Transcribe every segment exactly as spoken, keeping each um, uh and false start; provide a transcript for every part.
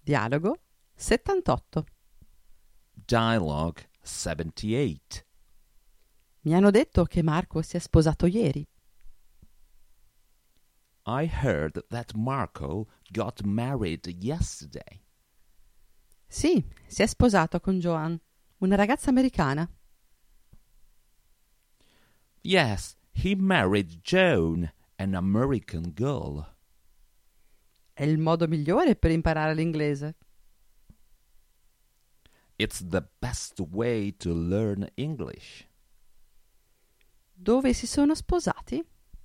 Dialogo settantotto. Dialogue seventy-eight. Mi hanno detto che Marco si è sposato ieri. I heard that Marco got married yesterday. Sì, si è sposato con Joan, una ragazza americana. Yes, he married Joan, an American girl. È il modo migliore per imparare l'inglese. It's the best way to learn English. Dove si sono sposati?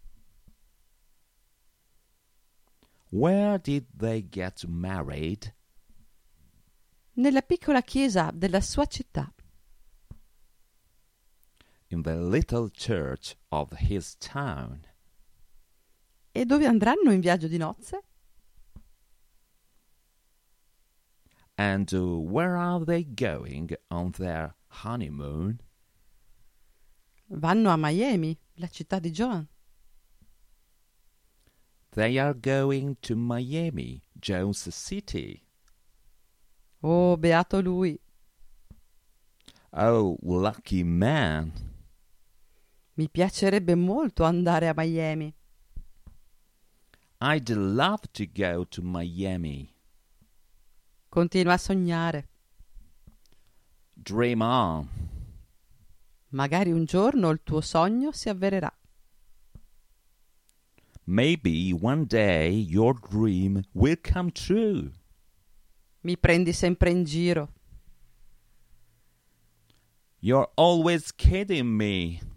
Where did they get married? Nella piccola chiesa della sua città. In the little church of his town. E dove andranno in viaggio di nozze? And uh, where are they going on their honeymoon? Vanno a Miami, la città di Joan. They are going to Miami, Jones City. Oh, beato lui. Oh, lucky man. Mi piacerebbe molto andare a Miami. I'd love to go to Miami. Continua a sognare. Dream on. Magari un giorno il tuo sogno si avvererà. Maybe one day your dream will come true. Mi prendi sempre in giro. You're always kidding me.